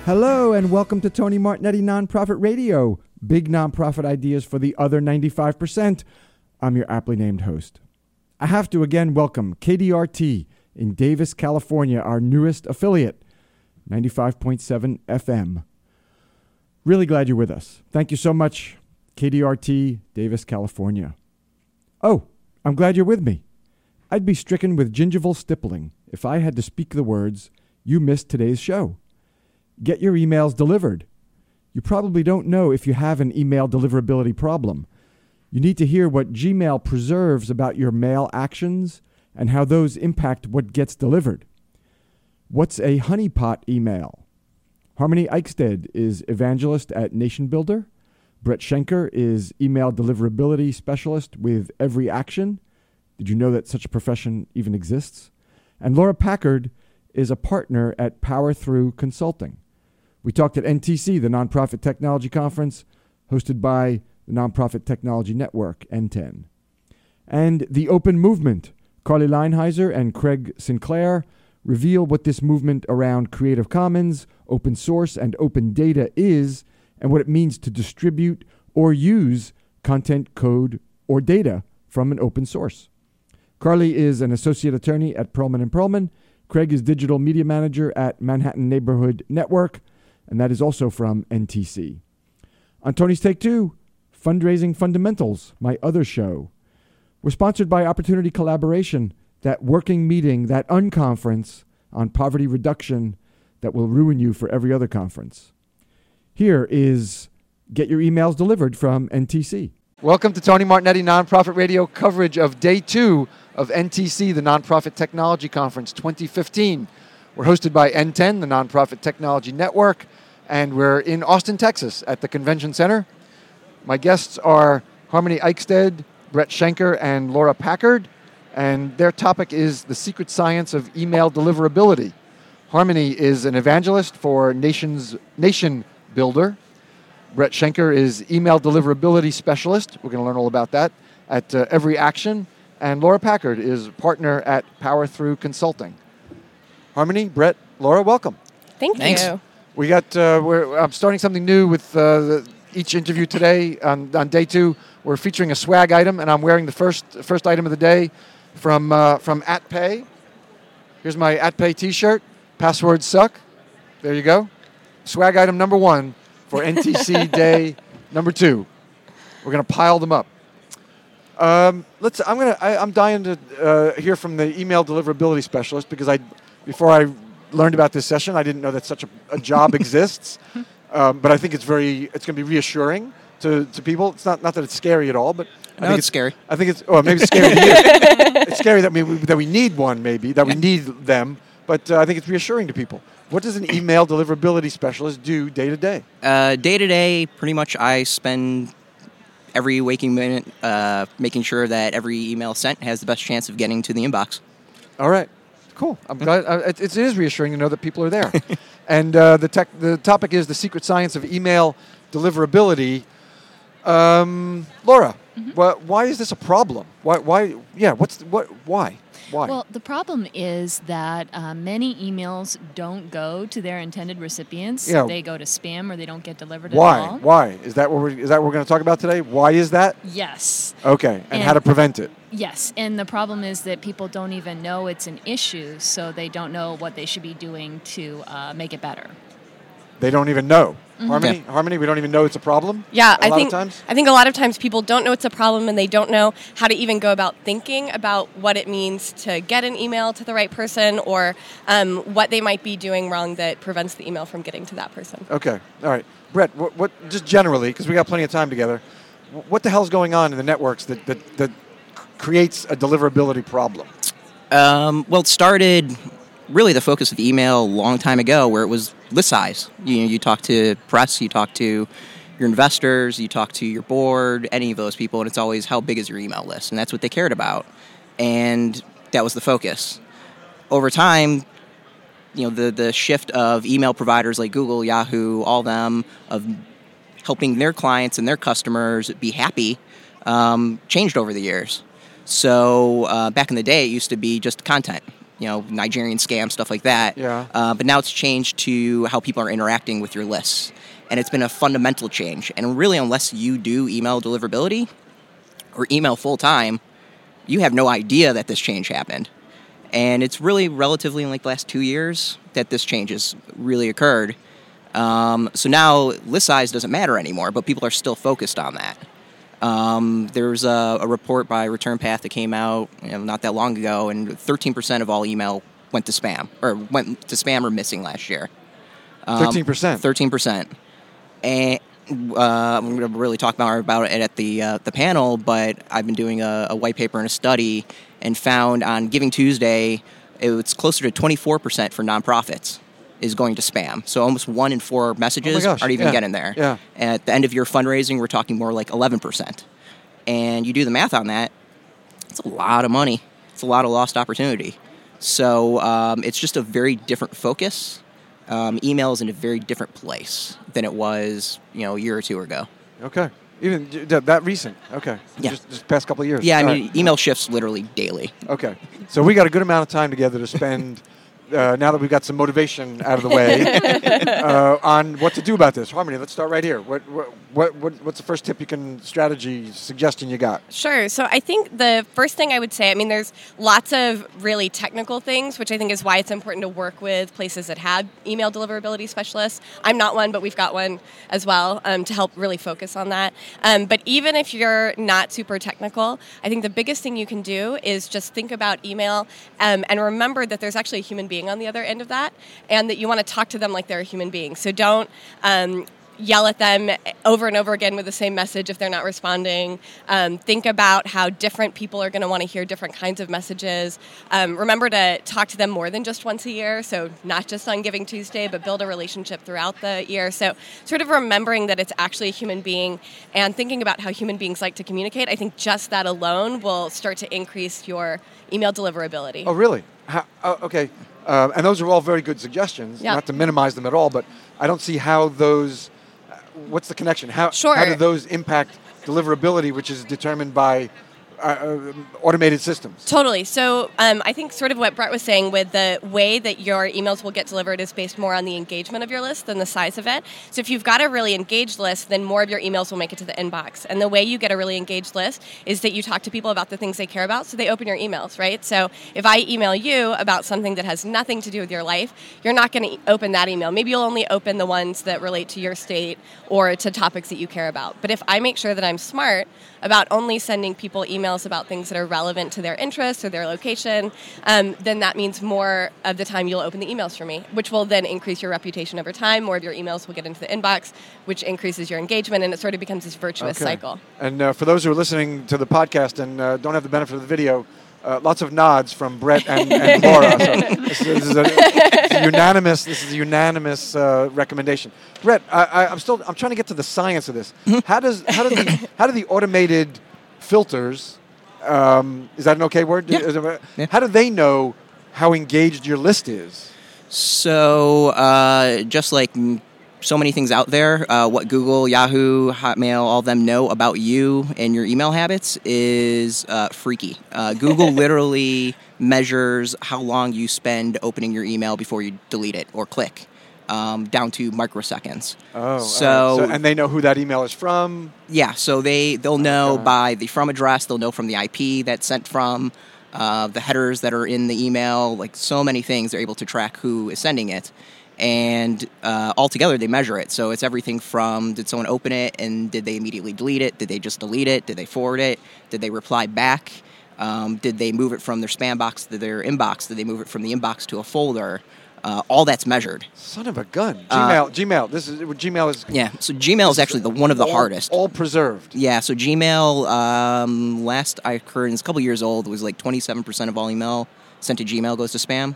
Hello and welcome to Tony Martignetti Nonprofit Radio, big nonprofit ideas for the other 95%. I'm your aptly named host. I have to again welcome KDRT in Davis, California, our newest affiliate, 95.7 FM. Really glad you're with us. Thank you so much, KDRT, Davis, California. Oh, I'm glad you're with me. I'd be stricken with gingival stippling if I had to speak the words, "You missed today's show." Get your emails delivered. You probably don't know if you have an email deliverability problem. You need to hear what Gmail preserves about your mail actions and how those impact what gets delivered. What's a honeypot email? Harmony Eichstead is evangelist at Nation Builder. Brett Schenker is email deliverability specialist with Every Action. Did you know that such a profession even exists? And Laura Packard is a partner at Power Through Consulting. We talked at NTC, the Nonprofit Technology Conference, hosted by the Nonprofit Technology Network, NTEN. And the Open Movement. Carly Leinheiser and Craig Sinclair reveal what this movement around Creative Commons, open source, and open data is, and what it means to distribute or use content, code, or data from an open source. Carly is an associate attorney at Perlman & Perlman. Craig is digital media manager at Manhattan Neighborhood Network, and that is also from NTC. On Tony's Take Two, Fundraising Fundamentals, my other show. We're sponsored by Opportunity Collaboration, that working meeting, that unconference on poverty reduction that will ruin you for every other conference. Here is Get Your Emails Delivered from NTC. Welcome to Tony Martignetti Nonprofit Radio coverage of Day 2 of NTC, the Nonprofit Technology Conference 2015. We're hosted by NTEN, the Nonprofit Technology Network, and we're in Austin, Texas at the Convention Center. My guests are Harmony Eichstead, Brett Schenker, and Laura Packard, and their topic is the secret science of email deliverability. Harmony is an evangelist for Nation Builder. Brett Schenker is email deliverability specialist. We're going to learn all about that at Every Action. And Laura Packard is partner at Power Through Consulting. Harmony, Brett, Laura, welcome. Thanks. You. We got. I'm starting something new with each interview today. On day 2, we're featuring a swag item, and I'm wearing the first item of the day from AtPay. Here's my AtPay T-shirt. Passwords suck. There you go. Swag item number 1 for NTC day number 2. We're gonna pile them up. I'm dying to hear from the email deliverability specialist because before I learned about this session, I didn't know that such a job exists. But I think it's going to be reassuring to people. It's not that it's scary at all, but I think it's scary. I think it's maybe it's scary to you. It's scary that we need one, maybe that we need them. But I think it's reassuring to people. What does an email deliverability specialist do day to day? Day to day, pretty much I spend every waking minute making sure that every email sent has the best chance of getting to the inbox. All right. Cool. I'm glad. It is reassuring to know that people are there. And the topic is the secret science of email deliverability. Laura, why is this a problem? Why? Yeah. Why? Well, the problem is that many emails don't go to their intended recipients. Yeah. They go to spam or they don't get delivered at all. Why? Is that what we're going to talk about today? Why is that? Yes. Okay. And how to prevent it? Yes. And the problem is that people don't even know it's an issue, so they don't know what they should be doing to make it better. They don't even know. Mm-hmm. Harmony, we don't even know it's a problem? Yeah, I think a lot of times people don't know it's a problem and they don't know how to even go about thinking about what it means to get an email to the right person or what they might be doing wrong that prevents the email from getting to that person. Okay. All right. Brett, what just generally, because we got plenty of time together, what the hell's going on in the networks that creates a deliverability problem? Well, it started really the focus of email a long time ago where it was list size. You talk to press, you talk to your investors, you talk to your board, any of those people, and it's always how big is your email list, and that's what they cared about. And that was the focus. Over time, the shift of email providers like Google, Yahoo, all them, of helping their clients and their customers be happy, changed over the years. So back in the day, it used to be just content. Nigerian scam, stuff like that. Yeah. But now it's changed to how people are interacting with your lists. And it's been a fundamental change. And really, unless you do email deliverability or email full-time, you have no idea that this change happened. And it's really relatively in like the last 2 years that this change has really occurred. So now list size doesn't matter anymore, but people are still focused on that. There's a report by ReturnPath that came out not that long ago, and 13% of all email went to spam or missing last year. 13%. 13%. And I'm going to really talk more about it at the panel, but I've been doing a white paper and a study and found on Giving Tuesday, it's closer to 24% for nonprofits is going to spam. So almost 1 in 4 messages aren't even getting there. Yeah. And at the end of your fundraising, we're talking more like 11%. And you do the math on that, it's a lot of money. It's a lot of lost opportunity. So it's just a very different focus. Email is in a very different place than it was, a year or two ago. Okay. Even that recent. Okay. Yeah. Just past couple of years. Yeah, email shifts literally daily. Okay. So we got a good amount of time together to spend, now that we've got some motivation out of the way, on what to do about this. Harmony, let's start right here. What's the first tip strategy suggestion you got? Sure. So I think the first thing I would say, there's lots of really technical things, which I think is why it's important to work with places that have email deliverability specialists. I'm not one, but we've got one as well to help really focus on that. But even if you're not super technical, I think the biggest thing you can do is just think about email and remember that there's actually a human being on the other end of that, and that you want to talk to them like they're a human being. So don't yell at them over and over again with the same message if they're not responding. Think about how different people are going to want to hear different kinds of messages. Remember to talk to them more than just once a year, so not just on Giving Tuesday, but build a relationship throughout the year. So sort of remembering that it's actually a human being and thinking about how human beings like to communicate, I think just that alone will start to increase your email deliverability. Oh, really? Okay. And those are all very good suggestions, not to minimize them at all, but I don't see how those, what's the connection? How do those impact deliverability, which is determined by automated systems? Totally. So I think sort of what Brett was saying with the way that your emails will get delivered is based more on the engagement of your list than the size of it. So if you've got a really engaged list, then more of your emails will make it to the inbox. And the way you get a really engaged list is that you talk to people about the things they care about, so they open your emails, right? So if I email you about something that has nothing to do with your life, you're not going to open that email. Maybe you'll only open the ones that relate to your state or to topics that you care about. But if I make sure that I'm smart about only sending people emails about things that are relevant to their interests or their location, then that means more of the time you'll open the emails for me, which will then increase your reputation over time. More of your emails will get into the inbox, which increases your engagement, and it sort of becomes this virtuous cycle. And for those who are listening to the podcast and don't have the benefit of the video, lots of nods from Brett and Laura. So this is a unanimous recommendation. Brett, I'm trying to get to the science of this. How do the automated filters, is that an okay word? Yeah. How do they know how engaged your list is? So just like so many things out there, what Google, Yahoo, Hotmail, all of them know about you and your email habits is freaky. Google literally measures how long you spend opening your email before you delete it or click, down to microseconds. Oh, so and they know who that email is from? Yeah, so they'll know by the from address, they'll know from the IP that's sent from, the headers that are in the email, like so many things. They're able to track who is sending it. And altogether, they measure it. So it's everything from, did someone open it and did they immediately delete it? Did they just delete it? Did they forward it? Did they reply back? Did they move it from their spam box to their inbox? Did they move it from the inbox to a folder? All that's measured. Son of a gun. Gmail. This is what Gmail is. Yeah. So Gmail is actually one of the hardest. All preserved. Yeah. So Gmail, last I heard, is a couple years old. It was like 27% of all email sent to Gmail goes to spam.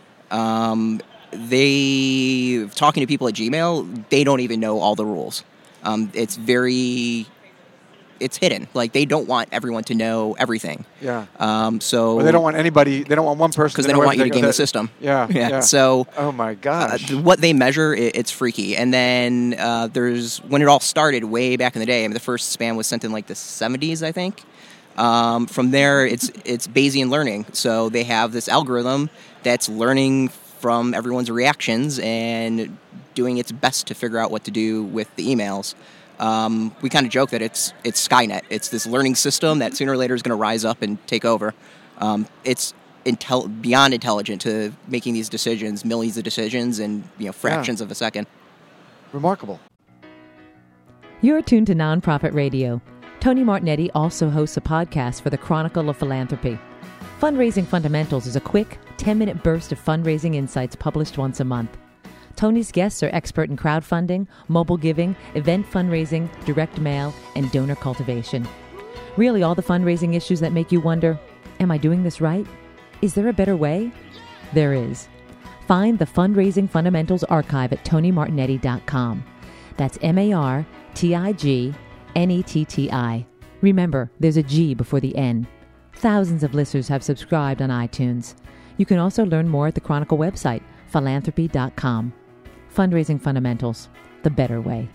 Talking to people at Gmail, they don't even know all the rules. It's hidden. Like, they don't want everyone to know everything. Yeah. So or they don't want anybody. They don't want one person because they don't want you to game the system. Yeah. So. Oh my gosh. What they measure, it's freaky. And then when it all started way back in the day. I mean, the first spam was sent in like the 70s, I think. From there, it's Bayesian learning. So they have this algorithm that's learning from everyone's reactions and doing its best to figure out what to do with the emails. We kind of joke that it's Skynet. It's this learning system that sooner or later is going to rise up and take over. It's beyond intelligent to making these decisions, millions of decisions in fractions of a second. Remarkable. You're tuned to Nonprofit Radio. Tony Martignetti also hosts a podcast for the Chronicle of Philanthropy. Fundraising Fundamentals is a quick, 10-minute burst of fundraising insights published once a month. Tony's guests are expert in crowdfunding, mobile giving, event fundraising, direct mail, and donor cultivation. Really all the fundraising issues that make you wonder, am I doing this right? Is there a better way? There is. Find the Fundraising Fundamentals archive at TonyMartignetti.com. That's MartigNetti. Remember, there's a G before the N. Thousands of listeners have subscribed on iTunes. You can also learn more at the Chronicle website, philanthropy.com. Fundraising Fundamentals, the better way.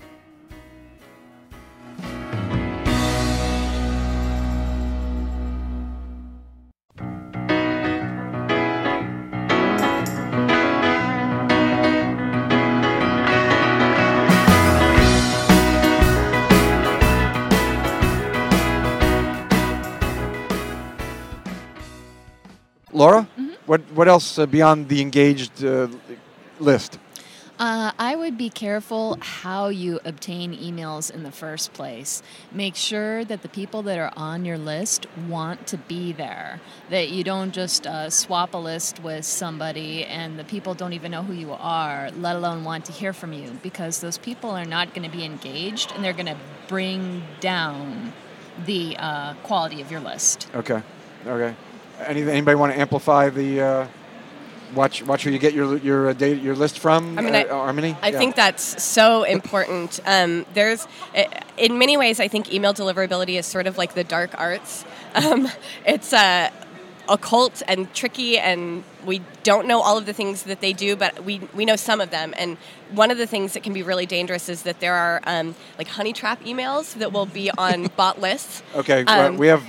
Laura, what else beyond the engaged list? I would be careful how you obtain emails in the first place. Make sure that the people that are on your list want to be there, that you don't just swap a list with somebody and the people don't even know who you are, let alone want to hear from you, because those people are not going to be engaged and they're going to bring down the quality of your list. Okay. Anybody want to amplify the... Watch who you get your list from, Harmony? I think that's so important. There's, in many ways, I think email deliverability is sort of like the dark arts. It's occult and tricky, and we don't know all of the things that they do, but we know some of them. And one of the things that can be really dangerous is that there are like honey trap emails that will be on bot lists. Okay, we have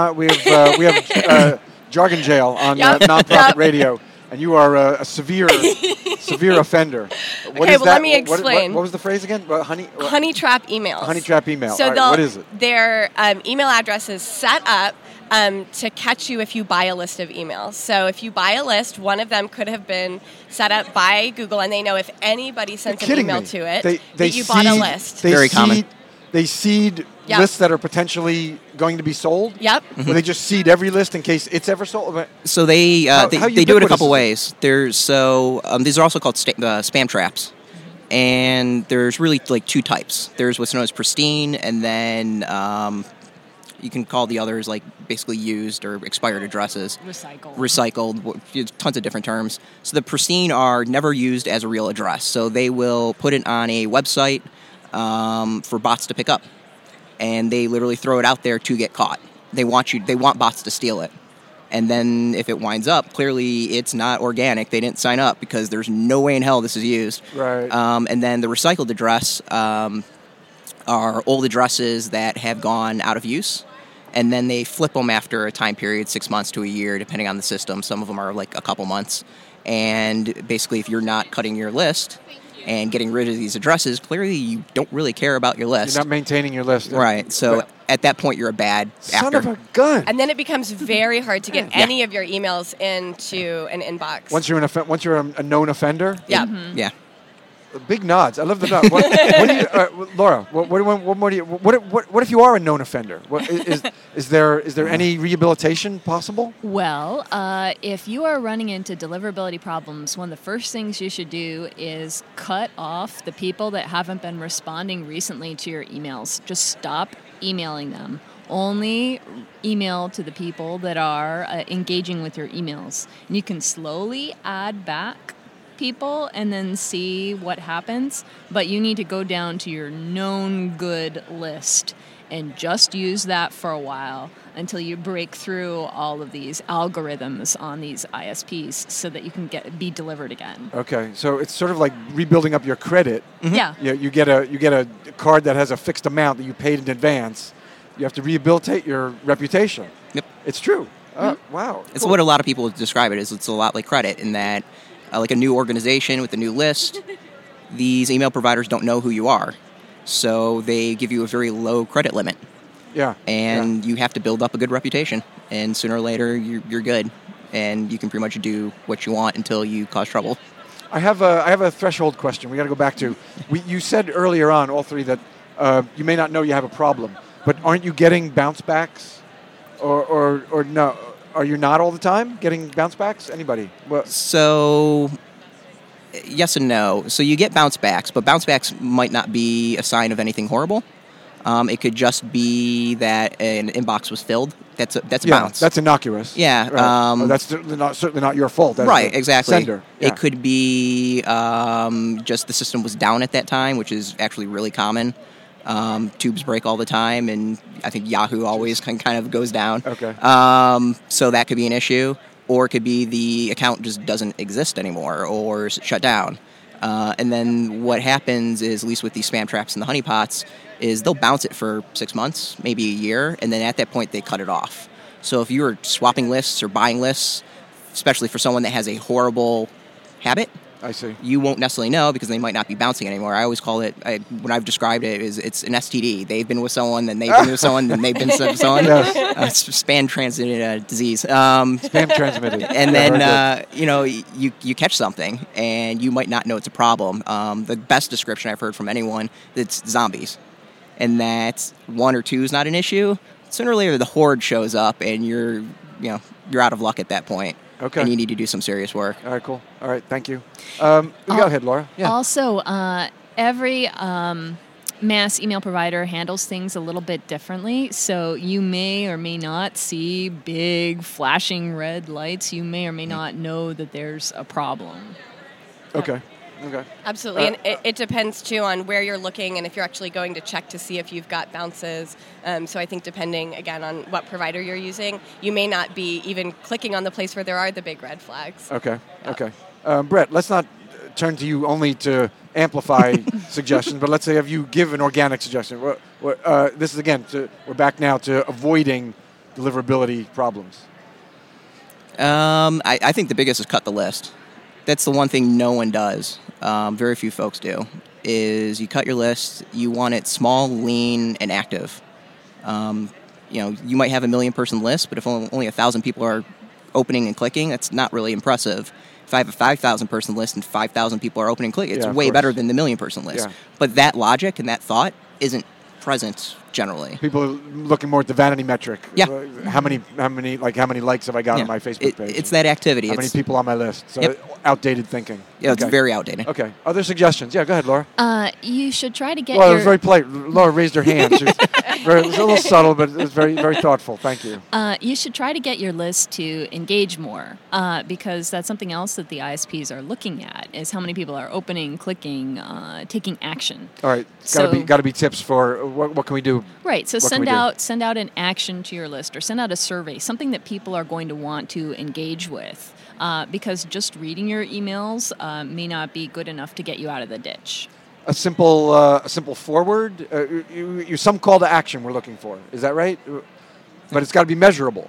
Jargon Jail on Nonprofit Radio. And you are a severe offender. Let me explain. What was the phrase again? Honey trap emails. Honey trap email. So what is it? Their email address is set up to catch you if you buy a list of emails. So if you buy a list, one of them could have been set up by Google, and they know if anybody sends an email to it that you bought a list. Very common. They seed lists that are potentially going to be sold? Yep. Or they just seed every list in case it's ever sold? So they do it a couple ways. These are also called spam traps. And there's really like two types. There's what's known as pristine, and then you can call the others like basically used or expired addresses. Recycled. Tons of different terms. So the pristine are never used as a real address. So they will put it on a website for bots to pick up. And they literally throw it out there to get caught. They want bots to steal it. And then if it winds up, clearly it's not organic. They didn't sign up because there's no way in hell this is used. Right. And then the recycled address are old addresses that have gone out of use. And then they flip them after a time period, 6 months to a year, depending on the system. Some of them are like a couple months. And basically, if you're not cutting your list and getting rid of these addresses, clearly you don't really care about your list. You're not maintaining your list. Right. So at that point, you're a bad actor. Son of a gun. And then it becomes very hard to get any of your emails into an inbox. Once you're a known offender? Yeah. Mm-hmm. Yeah. Big nods. I love the nod. What do you, Laura? What more do you? What if you are a known offender? Is there any rehabilitation possible? Well, if you are running into deliverability problems, one of the first things you should do is cut off the people that haven't been responding recently to your emails. Just stop emailing them. Only email to the people that are engaging with your emails. And you can slowly add back people and then see what happens, but you need to go down to your known good list and just use that for a while until you break through all of these algorithms on these ISPs so that you can be delivered again. Okay, so it's sort of like rebuilding up your credit. Mm-hmm. Yeah. You get a card that has a fixed amount that you paid in advance, You have to rehabilitate your reputation. Yep. It's true. Wow. It's Cool. what a lot of people describe it as. It's a lot like credit in that, like a new organization with a new list, these email providers don't know who you are. So they give you a very low credit limit. Yeah. And you have to build up a good reputation. And sooner or later, you're good. And you can pretty much do what you want until you cause trouble. I have a threshold question. We got to go back to. You said earlier on, all three, that you may not know you have a problem, but aren't you getting bounce backs, or no? Are you not all the time getting bounce backs? Anybody? Well, So, yes and no. So you get bounce backs, but bounce backs might not be a sign of anything horrible. It could just be that an inbox was filled. That's a bounce. That's innocuous. Yeah, Right. That's certainly not your fault. As Right, the exactly. Sender. Yeah. It could be just the system was down at that time, which is actually really common. Tubes break all the time, and I think Yahoo always kind of goes down. Okay. So that could be an issue, or it could be the account just doesn't exist anymore or is shut down. And then what happens is, at least with these spam traps and the honeypots, is they'll bounce it for 6 months, maybe a year, and then at that point they cut it off. So if you're swapping lists or buying lists, especially for someone that has a horrible habit, I see. you won't necessarily know because they might not be bouncing anymore. I always call it, when I've described it, is it's an STD. They've been with someone, then they've been with someone, then they've been with someone. Yes. Spam transmitted disease. Spam transmitted. And then, you catch something, and you might not know it's a problem. The best description I've heard from anyone, it's zombies. And that 1 or 2 is not an issue. Sooner or later, the horde shows up, and you're out of luck at that point. Okay. And you need to do some serious work. All right, cool. All right, thank you. Go ahead, Laura. Yeah. Also, every mass email provider handles things a little bit differently. So you may or may not see big flashing red lights. You may or may not know that there's a problem. Okay. Absolutely, and it depends too on where you're looking and if you're actually going to check to see if you've got bounces. So I think depending again on what provider you're using, you may not be even clicking on the place where there are the big red flags. Okay. Brett, let's not turn to you only to amplify suggestions, but let's say have you give an organic suggestion. This is again we're back now to avoiding deliverability problems. I think the biggest is cut the list. That's the one thing no one does. Very few folks do. Is you cut your list. You want it small, lean, and active. You might have a 1 million person list, but if only 1,000 people are opening and clicking, that's not really impressive. If I have a 5,000 person list and 5,000 people are opening and clicking, it's way better than the 1 million person list. Yeah. But that logic and that thought isn't present generally. People are looking more at the vanity metric. Yeah. How many likes have I got on my Facebook page? It's that activity. How many people on my list? So outdated thinking. Yeah, it's very outdated. Okay. Other suggestions? Yeah, go ahead, Laura. You should try to get Well, it was very polite. Laura raised her hand. It was a little subtle, but it was very, very thoughtful. Thank you. You should try to get your list to engage more because that's something else that the ISPs are looking at is how many people are opening, clicking, taking action. All right. Got to be tips for what can we do? Right. So What can send out an action to your list or send out a survey, something that people are going to want to engage with. Because just reading your emails may not be good enough to get you out of the ditch. A simple forward. Some call to action we're looking for. Is that right? But it's got to be measurable.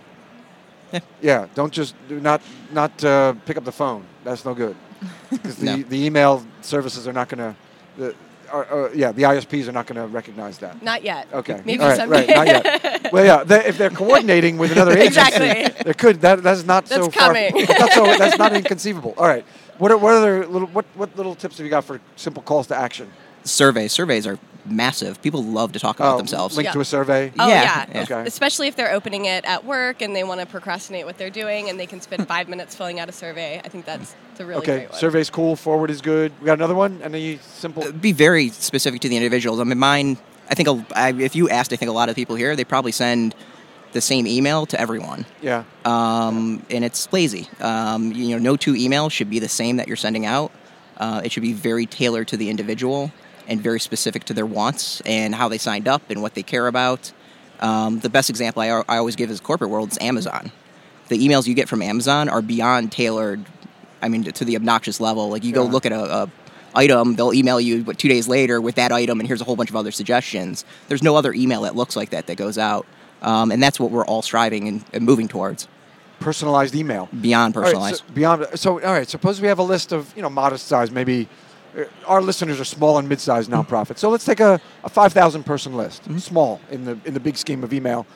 Yeah. Don't just not pick up the phone. That's no good. Because the email services are not going to. The ISPs are not going to recognize that. Not yet. Okay. Maybe all right, someday. Right, not yet. Well, yeah. If they're coordinating with another agency, Exactly. there could. That's not so far. coming. That's not inconceivable. All right. What other little tips have you got for simple calls to action? Surveys are massive. People love to talk about themselves. Link to a survey. Oh, Yeah. yeah. Okay. Especially if they're opening it at work and they want to procrastinate what they're doing and they can spend 5 minutes filling out a survey. I think that's a really great one. Survey's cool. Forward is good. We got another one? Any simple? Be very specific to the individuals. I mean, mine, I think if you asked, I think a lot of people here, they probably send the same email to everyone. Yeah. And it's lazy. No 2 emails should be the same that you're sending out. It should be very tailored to the individual and very specific to their wants and how they signed up and what they care about. The best example I always give is corporate world is Amazon. The emails you get from Amazon are beyond tailored, to the obnoxious level. Like you go look at a item, they'll email you 2 days later with that item, and here's a whole bunch of other suggestions. There's no other email that looks like that goes out. And that's what we're all striving and moving towards. Personalized email. Beyond personalized. All right, suppose we have a list of, modest size, maybe our listeners are small and mid-sized nonprofits. So let's take a 5,000 person list, small in the big scheme of email.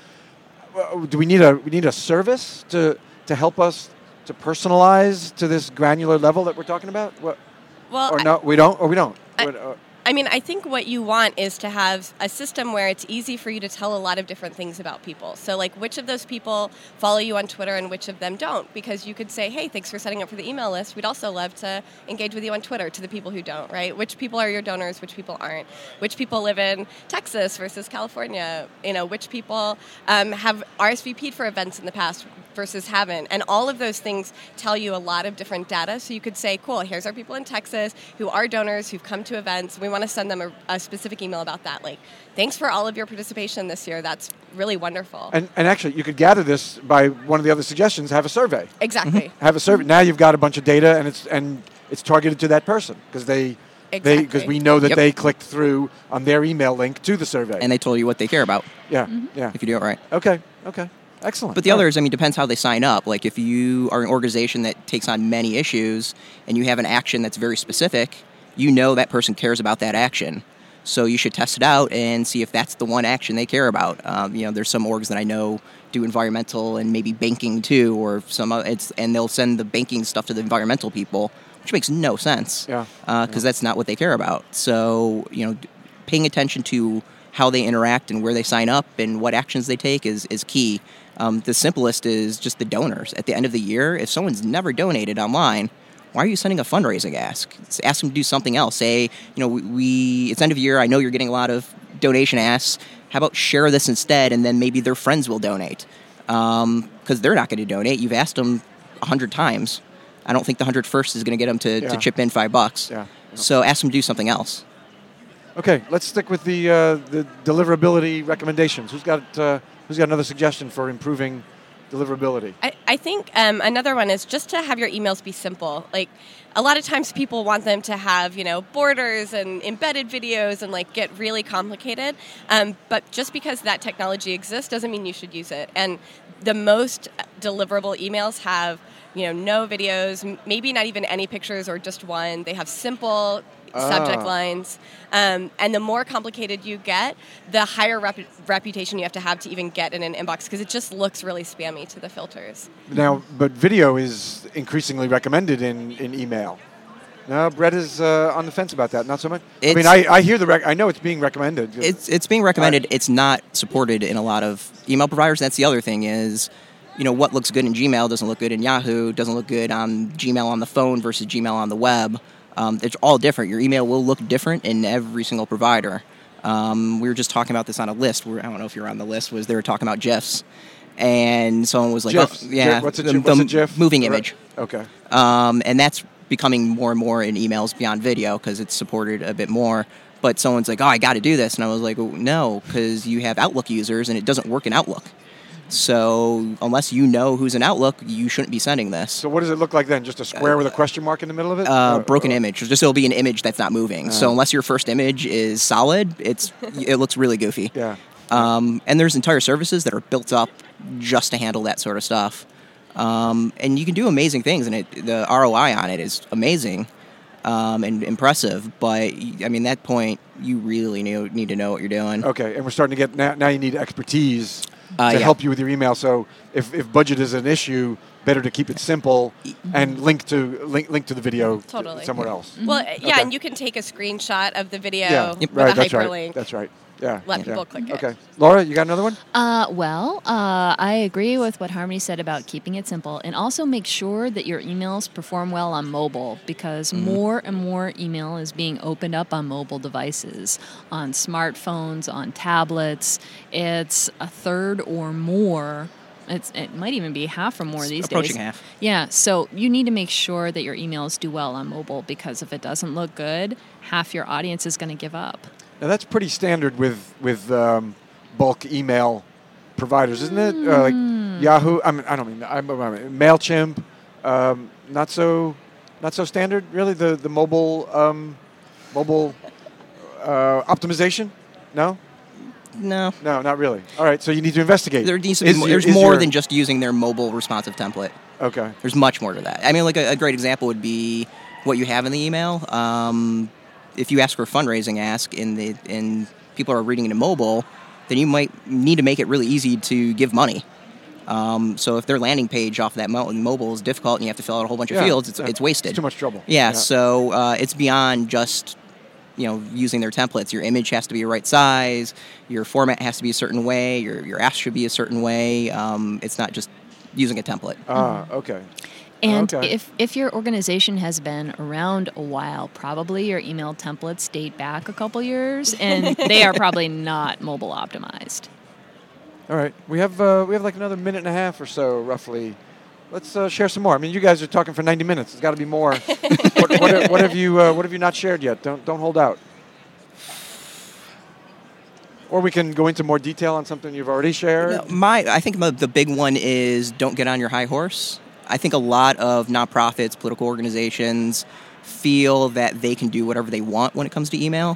Do we need a service to help us to personalize to this granular level that we're talking about? We don't. I think what you want is to have a system where it's easy for you to tell a lot of different things about people. So, like, which of those people follow you on Twitter and which of them don't? Because you could say, hey, thanks for setting up for the email list. We'd also love to engage with you on Twitter, to the people who don't, right? Which people are your donors, which people aren't? Which people live in Texas versus California? Which people have RSVP'd for events in the past versus haven't? And all of those things tell you a lot of different data. So you could say, cool, here's our people in Texas who are donors, who've come to events. We want to send them a specific email about that. Like, thanks for all of your participation this year. That's really wonderful. And actually, you could gather this by one of the other suggestions, have a survey. Exactly. Have a survey. Now you've got a bunch of data, and it's targeted to that person because because we know that they clicked through on their email link to the survey. And they told you what they care about. Yeah. If you do it right. Okay. Excellent. But the others, depends how they sign up. Like, if you are an organization that takes on many issues and you have an action that's very specific, that person cares about that action. So you should test it out and see if that's the one action they care about. There's some orgs that I know do environmental and maybe banking too, or and they'll send the banking stuff to the environmental people, which makes no sense. Because that's not what they care about. So, paying attention to how they interact and where they sign up and what actions they take is key. The simplest is just the donors. At the end of the year, if someone's never donated online, why are you sending a fundraising ask? Ask them to do something else. Say, it's end of year, I know you're getting a lot of donation asks. How about share this instead, and then maybe their friends will donate? Because they're not going to donate. You've asked them 100 times. I don't think the 101st is going to get them to chip in $5. Yeah. So ask them to do something else. Okay, let's stick with the deliverability recommendations. Who's got another suggestion for improving deliverability? I think another one is just to have your emails be simple. Like, a lot of times people want them to have, borders and embedded videos and get really complicated. But just because that technology exists doesn't mean you should use it. And the most deliverable emails have, no videos, maybe not even any pictures or just one. They have simple subject lines. And the more complicated you get, the higher reputation you have to even get in an inbox, because it just looks really spammy to the filters. Now, but video is increasingly recommended in email. No, Brett is on the fence about that. Not so much. I hear I know it's being recommended. It's being recommended. It's not supported in a lot of email providers. That's the other thing is, what looks good in Gmail doesn't look good in Yahoo, doesn't look good on Gmail on the phone versus Gmail on the web. It's all different. Your email will look different in every single provider. We were just talking about this on a list. I don't know if you're on the list. They were talking about GIFs. And someone was like, GIFs. what's a GIF? Moving image. Okay. And that's becoming more and more in emails beyond video because it's supported a bit more. But someone's like, I got to do this. And I was like, no, because you have Outlook users and it doesn't work in Outlook. So unless you know who's in Outlook, you shouldn't be sending this. So what does it look like then? Just a square with a question mark in the middle of it? Broken image. Just it'll be an image that's not moving. So unless your first image is solid, it looks really goofy. Yeah. And there's entire services that are built up just to handle that sort of stuff. And you can do amazing things, and the ROI on it is amazing and impressive. But that point, you really need to know what you're doing. Okay, and we're starting to get now. You need expertise to help you with your email. So if budget is an issue, better to keep it simple and link to the video somewhere else. Well, and you can take a screenshot of the video with a hyperlink. That's right. Yeah. Let people click it. Okay. Laura, you got another one? I agree with what Harmony said about keeping it simple, and also make sure that your emails perform well on mobile, because more and more email is being opened up on mobile devices, on smartphones, on tablets. It's a third or more. It might even be half or more these days. Approaching half. Yeah, so you need to make sure that your emails do well on mobile, because if it doesn't look good, half your audience is going to give up. Now that's pretty standard with bulk email providers, isn't it? Like Yahoo. MailChimp. Not so standard, really. The mobile Mobile optimization? No? No. No, not really. All right, so you need to investigate. There needs to be there's more than just using their mobile responsive template. Okay. There's much more to that. I mean, like a great example would be what you have in the email. If you ask for a fundraising ask and people are reading it in mobile, then you might need to make it really easy to give money. So if their landing page off that mobile is difficult and you have to fill out a whole bunch of fields, it's wasted. It's too much trouble. Yeah. So it's beyond just using their templates. Your image has to be the right size. Your format has to be a certain way. Your ask should be a certain way. It's not just using a template. Okay. And Okay. if your organization has been around a while, probably your email templates date back a couple years, and they are probably not mobile optimized. All right. We have like another minute and a half or so, roughly. Let's share some more. I mean, you guys are talking for 90 minutes. There's got to be more. what have you not shared yet? Don't hold out. Or we can go into more detail on something you've already shared. I think the big one is don't get on your high horse. I think a lot of nonprofits, political organizations feel that they can do whatever they want when it comes to email.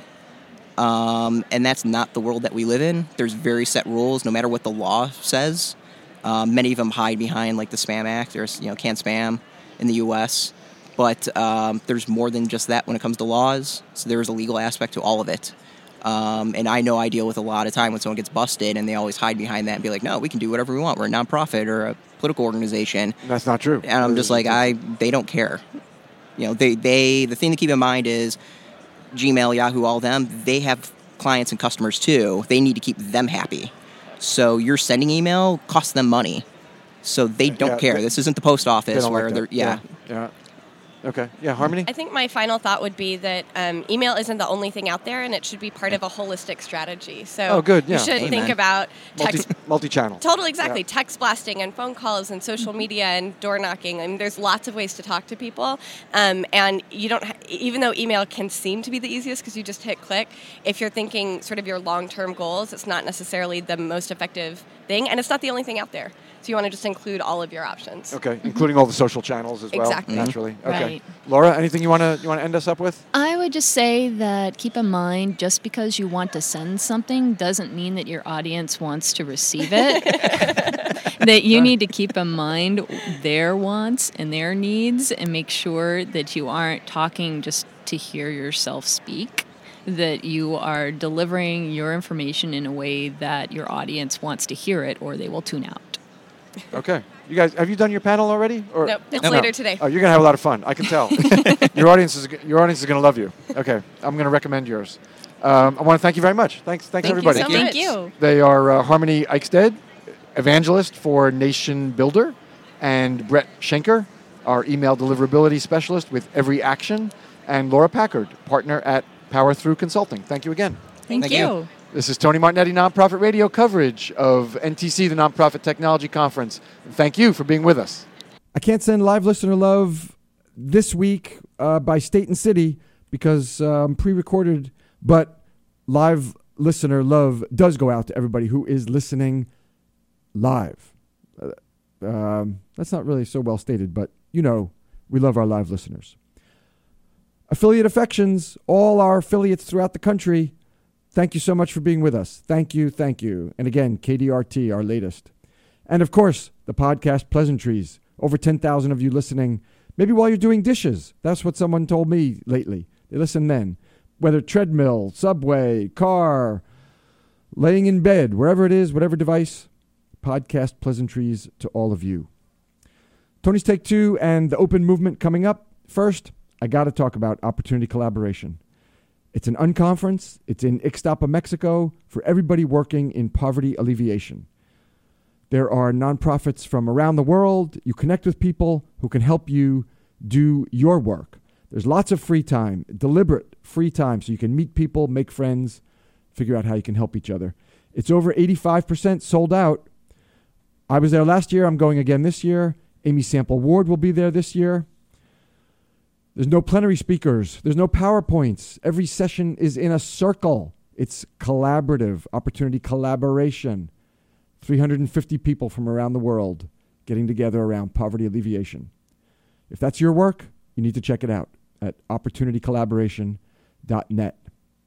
And that's not the world that we live in. There's very set rules, no matter what the law says. Many of them hide behind like the Spam Act. There's Can Spam in the U.S. But there's more than just that when it comes to laws. So there's a legal aspect to all of it. And I know I deal with a lot of time when someone gets busted and they always hide behind that and be like, no, we can do whatever we want. We're a nonprofit or a political organization. That's not true. And I'm just like, they don't care. The thing to keep in mind is Gmail, Yahoo, all them, they have clients and customers too. They need to keep them happy. So your sending email costs them money. So they don't care. This isn't the post office where they're, Yeah. Okay. Yeah, Harmony? I think my final thought would be that email isn't the only thing out there, and it should be part of a holistic strategy. So good, yeah. you should think about text. Multi-channel. Totally, exactly. Yeah. Text blasting and phone calls and social media and door knocking. I mean, there's lots of ways to talk to people. And you don't, even though email can seem to be the easiest because you just hit click, if you're thinking sort of your long-term goals, it's not necessarily the most effective thing, and it's not the only thing out there. So you want to just include all of your options. Okay, including all the social channels as well. Exactly. Naturally. Okay. Right. Laura, anything you want to end us up with? I would just say that keep in mind, just because you want to send something doesn't mean that your audience wants to receive it. That you need to keep in mind their wants and their needs and make sure that you aren't talking just to hear yourself speak, that you are delivering your information in a way that your audience wants to hear it or they will tune out. Okay. You guys, have you done your panel already? Or? Nope, it's later today. Oh, you're going to have a lot of fun. I can tell. Your audience is going to love you. Okay. I'm going to recommend yours. I want to thank you very much. Thanks everybody. You so Thank much. you. They are Harmony Eichstead, evangelist for Nation Builder, and Brett Schenker, our email deliverability specialist with Every Action, and Laura Packard, partner at Power Through Consulting. Thank you again. Thank you. This is Tony Martignetti Nonprofit Radio coverage of NTC, the Nonprofit Technology Conference. And thank you for being with us. I can't send live listener love this week by state and city because I'm pre-recorded, but live listener love does go out to everybody who is listening live. That's not really so well stated, but we love our live listeners. Affiliate affections, all our affiliates throughout the country, thank you so much for being with us. Thank you. And again, KDRT, our latest. And of course, the podcast Pleasantries. Over 10,000 of you listening, maybe while you're doing dishes. That's what someone told me lately. They listen then. Whether treadmill, subway, car, laying in bed, wherever it is, whatever device, podcast Pleasantries to all of you. Tony's Take Two and the Open Movement coming up. First, I got to talk about Opportunity Collaboration. It's an unconference. It's in Ixtapa, Mexico, for everybody working in poverty alleviation. There are nonprofits from around the world. You connect with people who can help you do your work. There's lots of free time, deliberate free time, so you can meet people, make friends, figure out how you can help each other. It's over 85% sold out. I was there last year. I'm going again this year. Amy Sample Ward will be there this year. There's no plenary speakers. There's no PowerPoints. Every session is in a circle. It's collaborative, opportunity collaboration. 350 people from around the world getting together around poverty alleviation. If that's your work, you need to check it out at opportunitycollaboration.org. tonymartnetty.net.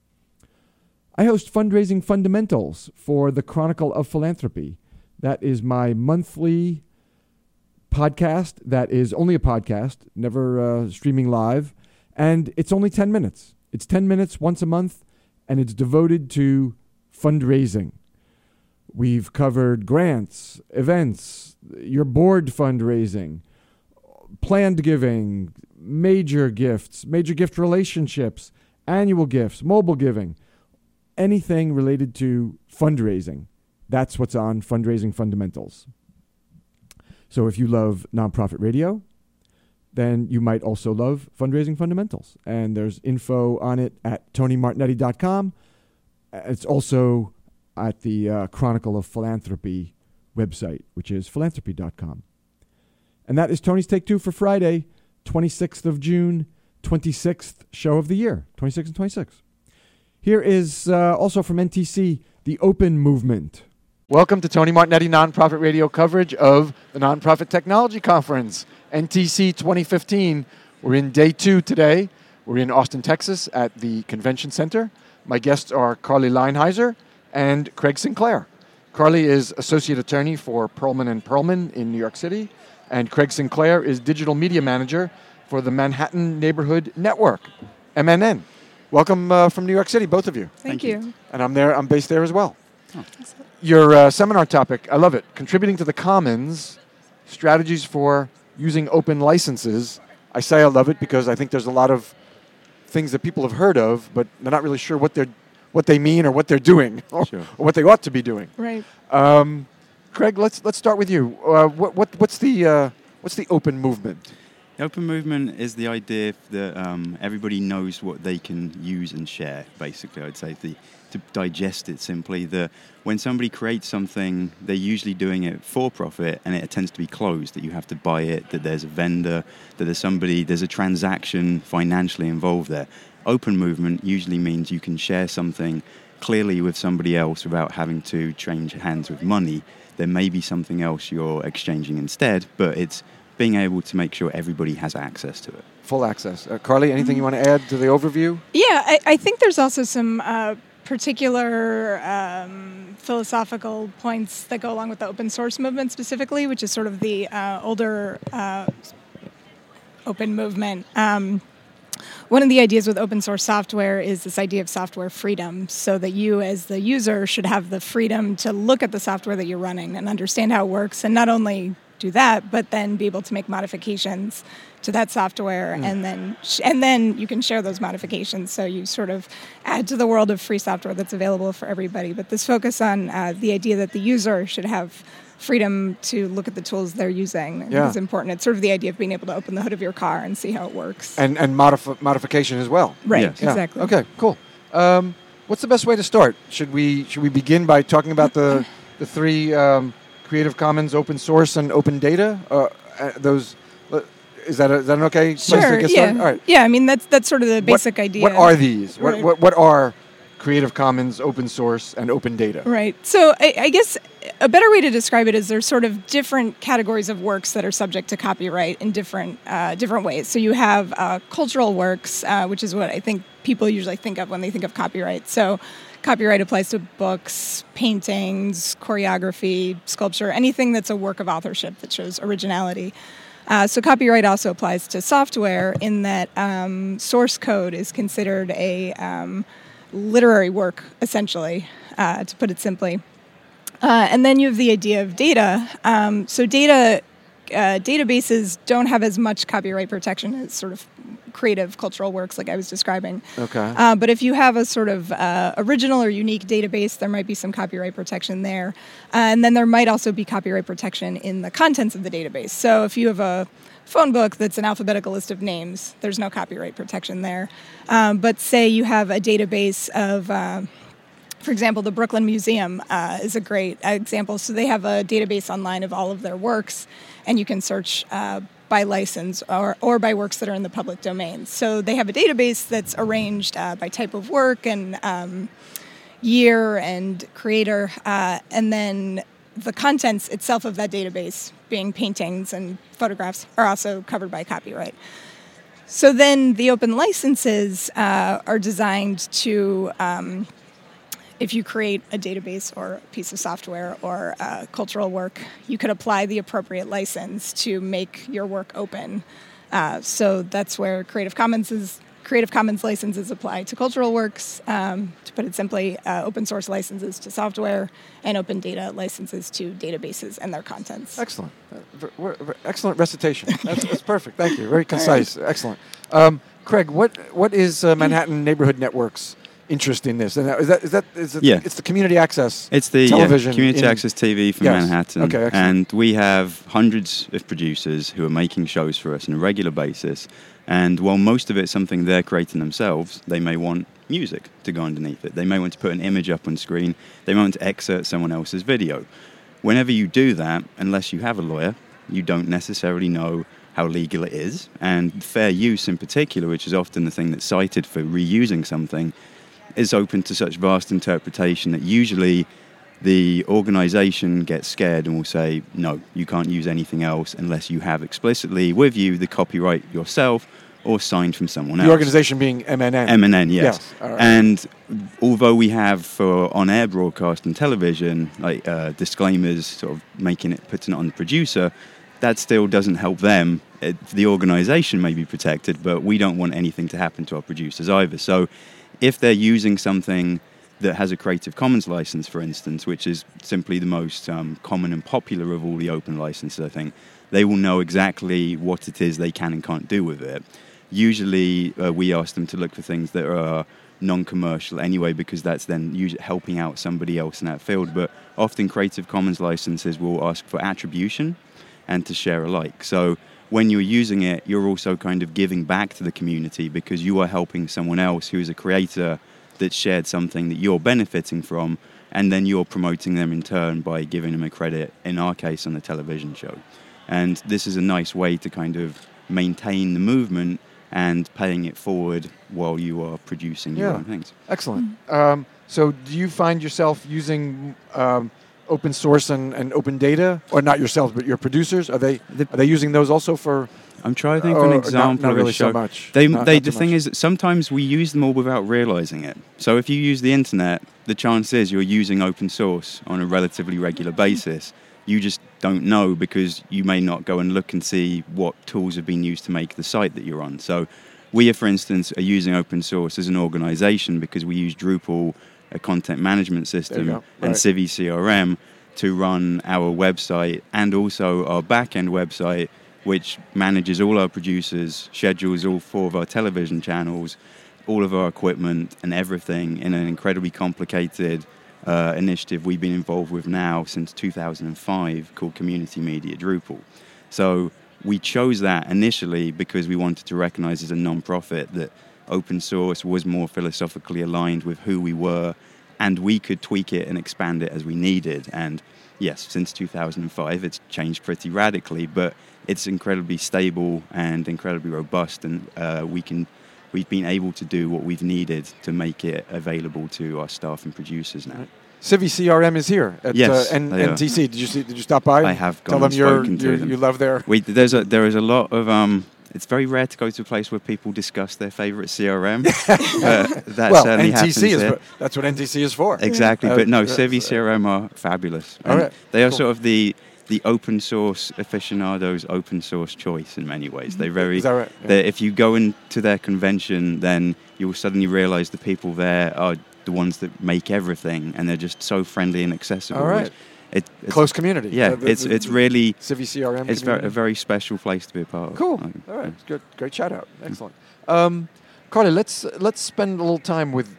I host Fundraising Fundamentals for the Chronicle of Philanthropy. That is my monthly podcast that is only a podcast, never streaming live, and it's only 10 minutes. It's 10 minutes once a month, and it's devoted to fundraising. We've covered grants, events, your board fundraising, planned giving, major gift relationships, annual gifts, mobile giving, anything related to fundraising. That's what's on Fundraising Fundamentals. So if you love nonprofit radio, then you might also love Fundraising Fundamentals. And there's info on it at tonymartnetty.com. It's also at the Chronicle of Philanthropy website, which is philanthropy.com. And that is Tony's Take Two for Friday, 26th of June, 26th show of the year, 26 and 26. Here is also from NTC, the Open Movement. Welcome to Tony Martignetti Nonprofit Radio coverage of the Nonprofit Technology Conference, NTC 2015. We're in day 2 today. We're in Austin, Texas at the Convention Center. My guests are Carly Leinheiser and Craig Sinclair. Carly is Associate Attorney for Perlman & Perlman in New York City, and Craig Sinclair is Digital Media Manager for the Manhattan Neighborhood Network, MNN. Welcome from New York City, both of you. Thank you. And I'm based there as well. Oh. Your seminar topic, I love it. Contributing to the Commons, strategies for using open licenses. I say I love it because I think there's a lot of things that people have heard of, but they're not really sure what they mean or what they're doing, or what they ought to be doing. Right. Craig, let's start with you. What's the open movement? The open movement is the idea that everybody knows what they can use and share, basically, I'd say. To digest it simply, that when somebody creates something, they're usually doing it for profit, and it tends to be closed, that you have to buy it, that there's a vendor, that there's a transaction financially involved there. Open movement usually means you can share something clearly with somebody else without having to change hands with money. There may be something else you're exchanging instead, but it's being able to make sure everybody has access to it. Full access. Carly, anything you want to add to the overview? Yeah, I think there's also some particular philosophical points that go along with the open source movement specifically, which is sort of the older open movement. One of the ideas with open source software is this idea of software freedom, so that you as the user should have the freedom to look at the software that you're running and understand how it works, and not only do that, but then be able to make modifications to that software, and then you can share those modifications. So you sort of add to the world of free software that's available for everybody. But this focus on the idea that the user should have freedom to look at the tools they're using is important. It's sort of the idea of being able to open the hood of your car and see how it works. And modification as well. Right, yes. Exactly. Okay, cool. What's the best way to start? Should we begin by talking about the three Creative Commons, open source, and open data? Is that an okay place to get started? All right. Yeah, I mean, that's sort of the basic idea. What are these? Right. What are Creative Commons, open source, and open data? Right. So I guess a better way to describe it is there's sort of different categories of works that are subject to copyright in different ways. So you have cultural works, which is what I think people usually think of when they think of copyright. So copyright applies to books, paintings, choreography, sculpture, anything that's a work of authorship that shows originality. So copyright also applies to software in that source code is considered a literary work, essentially, to put it simply. And then you have the idea of data. So databases don't have as much copyright protection as sort of creative cultural works like I was describing. Okay. But if you have a sort of original or unique database, there might be some copyright protection there. And then there might also be copyright protection in the contents of the database. So if you have a phone book that's an alphabetical list of names, there's no copyright protection there. But say you have a database of, for example, the Brooklyn Museum is a great example. So they have a database online of all of their works, and you can search by license or by works that are in the public domain. So they have a database that's arranged by type of work and year and creator, and then the contents itself of that database, being paintings and photographs, are also covered by copyright. So then the open licenses are designed to, if you create a database or a piece of software or cultural work, you could apply the appropriate license to make your work open. So that's where Creative Commons licenses apply to cultural works. To put it simply, open source licenses to software, and open data licenses to databases and their contents. Excellent. Excellent recitation. That's perfect. Thank you. Very concise. Right. Excellent. Craig, what is Manhattan Neighborhood Network's interest in this? And is it it's the community access television. Community access TV for Manhattan. Okay, excellent. And we have hundreds of producers who are making shows for us on a regular basis. And while most of it's something they're creating themselves, they may want music to go underneath it. They may want to put an image up on screen. They may want to excerpt someone else's video. Whenever you do that, unless you have a lawyer, you don't necessarily know how legal it is. And fair use in particular, which is often the thing that's cited for reusing something, is open to such vast interpretation that usually the organization gets scared and will say, no, you can't use anything else unless you have explicitly with you the copyright yourself or signed from someone else. The organization being MNN. MNN, yes. All right. And although we have for on-air broadcast and television, like disclaimers sort of putting it on the producer, that still doesn't help them. The organization may be protected, but we don't want anything to happen to our producers either. So if they're using something that has a Creative Commons license, for instance, which is simply the most common and popular of all the open licenses, I think, they will know exactly what it is they can and can't do with it. Usually, we ask them to look for things that are non-commercial anyway, because that's then usually helping out somebody else in that field. But often Creative Commons licenses will ask for attribution and to share alike. So when you're using it, you're also kind of giving back to the community because you are helping someone else who is a creator that shared something that you're benefiting from, and then you're promoting them in turn by giving them a credit, in our case, on the television show. And this is a nice way to kind of maintain the movement and paying it forward while you are producing your own things. Excellent. So do you find yourself using open source and open data, or not yourselves, but your producers? Are they using those also for? I'm trying to think of an example not of really a show. So much. The thing is that sometimes we use them all without realizing it. So if you use the internet, the chance is you're using open source on a relatively regular basis. You just don't know because you may not go and look and see what tools have been used to make the site that you're on. So we, for instance, are using open source as an organization because we use Drupal, a content management system, and Civi CRM to run our website and also our back-end website, which manages all our producers, schedules all 4 of our television channels, all of our equipment and everything in an incredibly complicated initiative we've been involved with now since 2005 called Community Media Drupal. So we chose that initially because we wanted to recognize as a non-profit that open source was more philosophically aligned with who we were, and we could tweak it and expand it as we needed. And yes, since 2005, it's changed pretty radically, but it's incredibly stable and incredibly robust, and we've been able to do what we've needed to make it available to our staff and producers now. Right. Civi CRM is here at NTC. Did you stop by? I have Tell gone them spoken to them. You love their. There is a lot of. It's very rare to go to a place where people discuss their favorite CRM. That certainly happens here. That's what NTC is for. Exactly, but no, Civi CRM are fabulous. They are sort of the open source aficionados' open source choice in many ways. They're very. Is that right? Yeah. If you go into their convention, then you'll suddenly realize the people there are the ones that make everything, and they're just so friendly and accessible. All right. It's close community. Yeah, it's really Civi CRM. It's a very special place to be a part of. Cool. All right, good, great shout out. Excellent. Carly, let's spend a little time with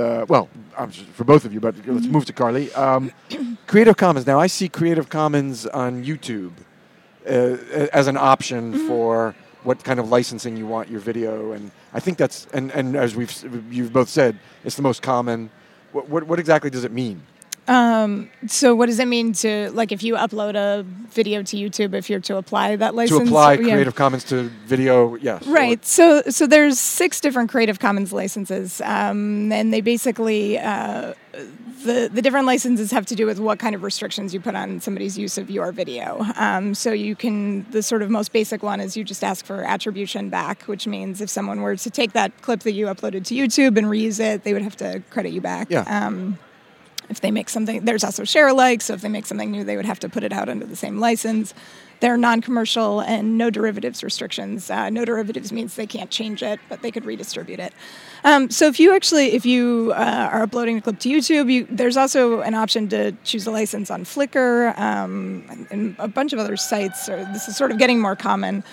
for both of you, but let's move to Carly. Creative Commons. Now I see Creative Commons on YouTube as an option for what kind of licensing you want your video, and I think that's and as you've both said, it's the most common. What exactly does it mean? So what does it mean to, like, if you upload a video to YouTube, if you're to apply that license? To apply Yeah. Creative Commons to video, yes. Right. So there's 6 different Creative Commons licenses, and they basically the different licenses have to do with what kind of restrictions you put on somebody's use of your video. So you can, the sort of most basic one is you just ask for attribution back, which means if someone were to take that clip that you uploaded to YouTube and reuse it, they would have to credit you back. Yeah. If they make something, there's also share alike, so if they make something new, they would have to put it out under the same license. There are non-commercial and no derivatives restrictions. No derivatives means they can't change it, but they could redistribute it. So if you are uploading a clip to YouTube, there's also an option to choose a license on Flickr and a bunch of other sites. This is sort of getting more common.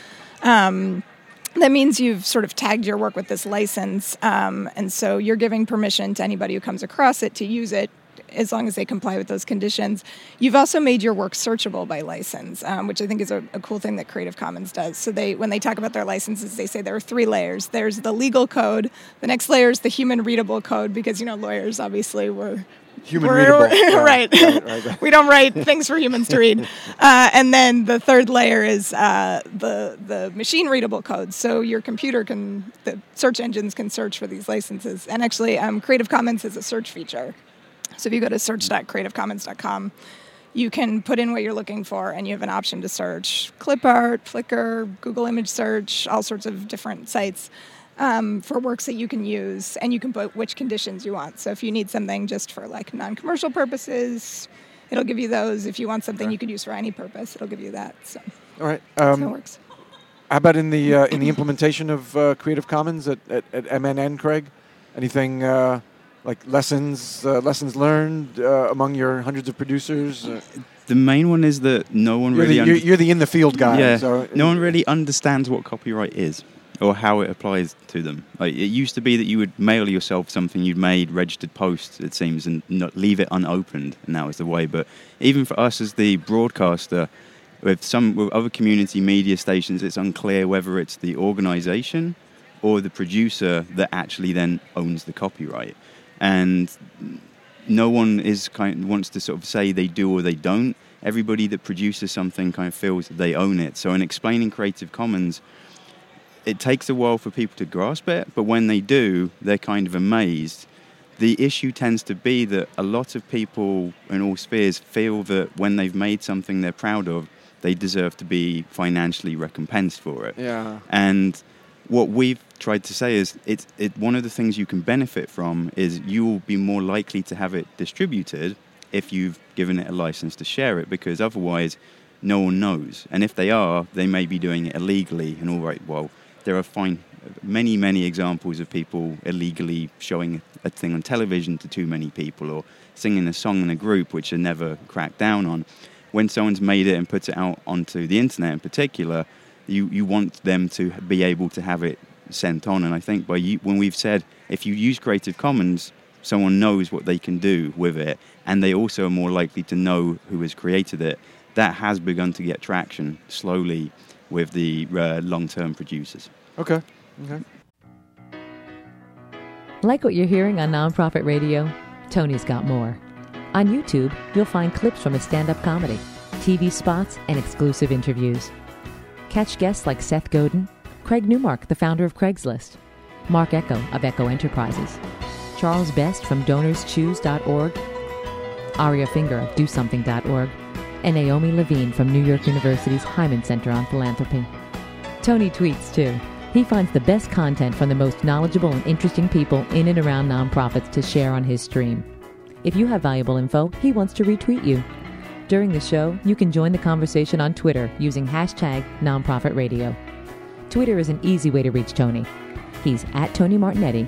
That means you've sort of tagged your work with this license, and so you're giving permission to anybody who comes across it to use it, as long as they comply with those conditions. You've also made your work searchable by license, which I think is a cool thing that Creative Commons does. So when they talk about their licenses, they say there are 3 layers. There's the legal code. The next layer is the human readable code, because, lawyers obviously were Human readable. Right. Right. We don't write things for humans to read. And then the third layer is the machine readable code. So your computer the search engines can search for these licenses. And actually, Creative Commons has a search feature. So if you go to search.creativecommons.com, you can put in what you're looking for, and you have an option to search clip art, Flickr, Google Image Search, all sorts of different sites for works that you can use, and you can put which conditions you want. So if you need something just for like non-commercial purposes, it'll give you those. If you want something you could use for any purpose, it'll give you that. So all right. that's how it works. How about in the implementation of Creative Commons at MNN, Craig? Anything like lessons learned among your hundreds of producers? The main one is that no one really... You're the in-the-field guy. Yeah, so no one really understands what copyright is or how it applies to them. Like, it used to be that you would mail yourself something you'd made, registered post, it seems, and not leave it unopened, and that was the way. But even for us as the broadcaster, with other community media stations, it's unclear whether it's the organization or the producer that actually then owns the copyright. And no one wants to sort of say they do or they don't. Everybody that produces something kind of feels that they own it. So in explaining Creative Commons, it takes a while for people to grasp it, but when they do, they're kind of amazed. The issue tends to be that a lot of people in all spheres feel that when they've made something they're proud of, they deserve to be financially recompensed for it. Yeah. And what we've tried to say is one of the things you can benefit from is you will be more likely to have it distributed if you've given it a license to share it, because otherwise no one knows. And if they are, they may be doing it illegally. And all right, well, there are many examples of people illegally showing a thing on television to too many people, or singing a song in a group which are never cracked down on. When someone's made it and puts it out onto the internet in particular, you want them to be able to have it sent on. And I think when we've said, if you use Creative Commons, someone knows what they can do with it, and they also are more likely to know who has created it, that has begun to get traction slowly with the long-term producers. Okay. Like what you're hearing on Nonprofit Radio? Tony's got more. On YouTube, you'll find clips from his stand-up comedy, TV spots, and exclusive interviews. Catch guests like Seth Godin, Craig Newmark, the founder of Craigslist, Mark Echo of Echo Enterprises, Charles Best from DonorsChoose.org, Aria Finger of DoSomething.org, and Naomi Levine from New York University's Hyman Center on Philanthropy. Tony tweets, too. He finds the best content from the most knowledgeable and interesting people in and around nonprofits to share on his stream. If you have valuable info, he wants to retweet you. During the show, you can join the conversation on Twitter using hashtag #NonprofitRadio. Twitter is an easy way to reach Tony. He's at Tony Martignetti,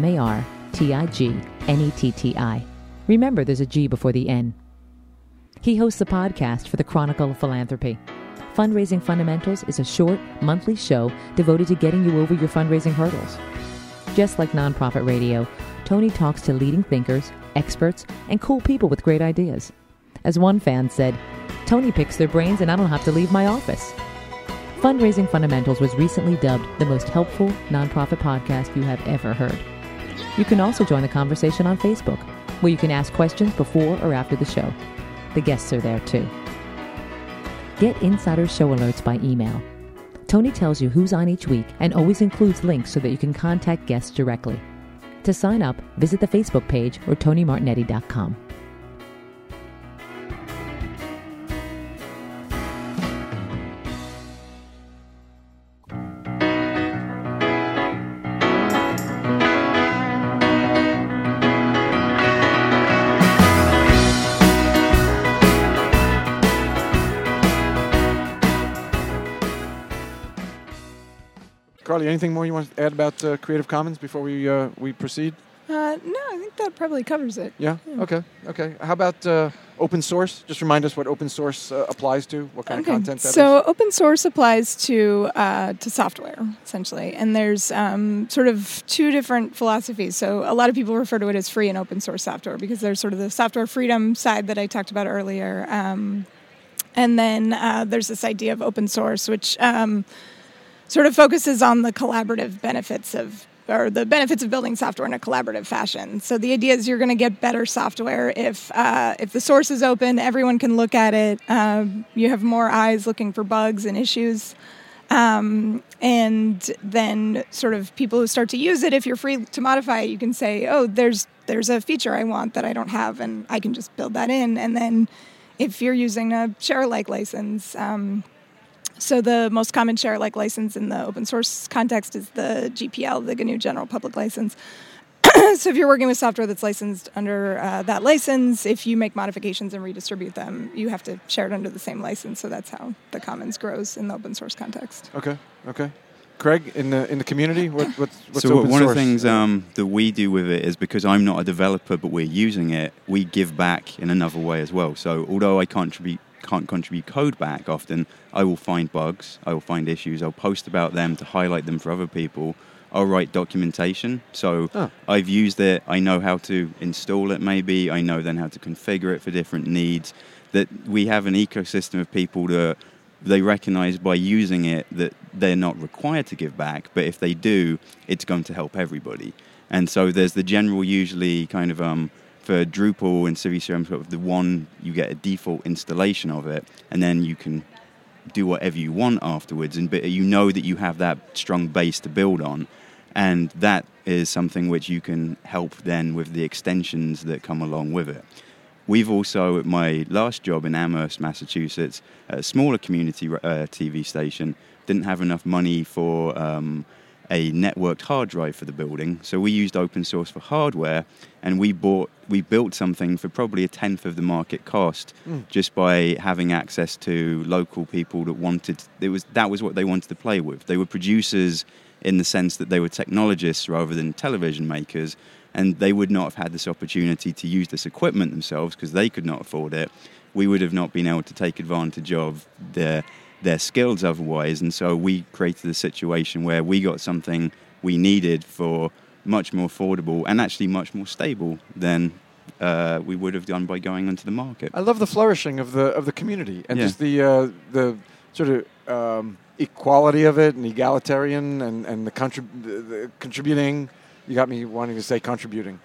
Martignetti. Remember, there's a G before the N. He hosts a podcast for the Chronicle of Philanthropy. Fundraising Fundamentals is a short, monthly show devoted to getting you over your fundraising hurdles. Just like Nonprofit Radio, Tony talks to leading thinkers, experts, and cool people with great ideas. As one fan said, Tony picks their brains and I don't have to leave my office. Fundraising Fundamentals was recently dubbed the most helpful nonprofit podcast you have ever heard. You can also join the conversation on Facebook. where you can ask questions before or after the show. The guests are there too. Get Insider Show alerts by email. Tony tells you who's on each week and always includes links so that you can contact guests directly. To sign up, visit the Facebook page or TonyMartignetti.com. Carly, anything more you want to add about Creative Commons before we proceed? No, I think that probably covers it. Yeah? Okay. How about open source? Just remind us what open source applies to, what kind of content that is. So open source applies to software, essentially. And there's sort of two different philosophies. So a lot of people refer to it as free and open source software because there's sort of the software freedom side that I talked about earlier. And then there's this idea of open source, which sort of focuses on the collaborative benefits of building software in a collaborative fashion. So the idea is you're going to get better software if the source is open, everyone can look at it, you have more eyes looking for bugs and issues, and then sort of people who start to use it, if you're free to modify it, you can say, oh, there's a feature I want that I don't have, and I can just build that in. And then if you're using a share-alike license, so the most common share-alike license in the open source context is the GPL, the GNU General Public License. So if you're working with software that's licensed under that license, if you make modifications and redistribute them, you have to share it under the same license. So that's how the commons grows in the open source context. Okay. Craig, in the community, what's so open one source? of the things that we do with it is because I'm not a developer, but we're using it, we give back in another way as well. So although I can't contribute code back often, I will find bugs, I will find issues, I'll post about them to highlight them for other people. I'll write documentation. So I've used it, I know how to install it maybe, I know then how to configure it for different needs. That we have an ecosystem of people that they recognize by using it that they're not required to give back, but if they do, it's going to help everybody. And so there's the general usually kind of for Drupal and CiviCRM, sort of the one, you get a default installation of it, and then you can do whatever you want afterwards, and but you know that you have that strong base to build on, and that is something which you can help then with the extensions that come along with it. We've also, at my last job in Amherst, Massachusetts, a smaller community TV station, didn't have enough money for a networked hard drive for the building, so we used open source for hardware, and we built something for probably a tenth of the market cost just by having access to local people that wanted. That was what they wanted to play with. They were producers in the sense that they were technologists rather than television makers, and they would not have had this opportunity to use this equipment themselves because they could not afford it. We would have not been able to take advantage of their skills otherwise, and so we created a situation where we got something we needed for much more affordable and actually much more stable than we would have done by going onto the market. I love the flourishing of the community and just the sort of equality of it and egalitarian and the contributing. You got me wanting to say contributing.